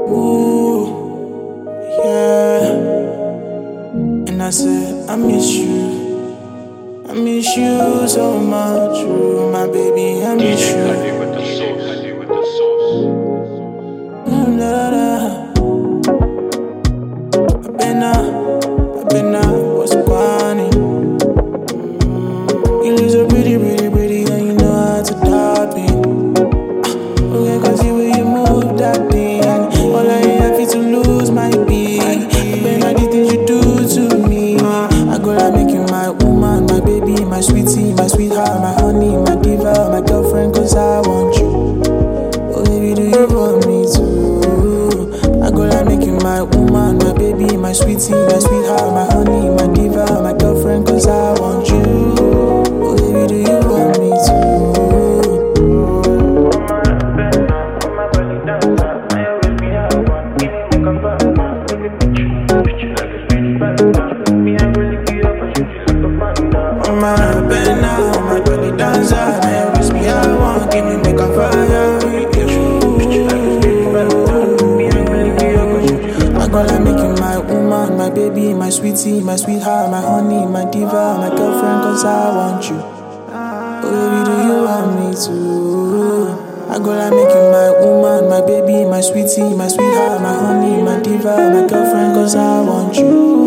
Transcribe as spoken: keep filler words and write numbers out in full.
Ooh, yeah. And I said, I miss you. I miss you so much, ooh, my baby, I miss you. I do with the sauce. I do with the sauce. Mm, da, da, da. I've been up, I've been up, what's funny? You look so pretty, pretty, pretty, and you know how to top it. Okay, cause the way you move that thing, all I have is to lose my beat. I've been like the things you do to me. I go like make you my woman, my baby, my sweetie, my sweetheart, my honey, my diva, my girlfriend, cause I want you. Oh baby, do you want me too? I go like make you my woman, my baby, my sweetie, my sweetheart, my honey, my diva, my girlfriend, cause I want you. Oh baby, do you want me too? I'm a bena, I'm a belly dancer. Man, wish me I want, give me make a fire. I gotta make you my woman, my baby, my sweetie, my sweetheart, my honey, my diva, my girlfriend, cause I want you. Oh baby, do you want me too? I gotta make you my woman, my baby, my sweetie, my sweetheart, my honey, my diva, my girlfriend, cause I want you.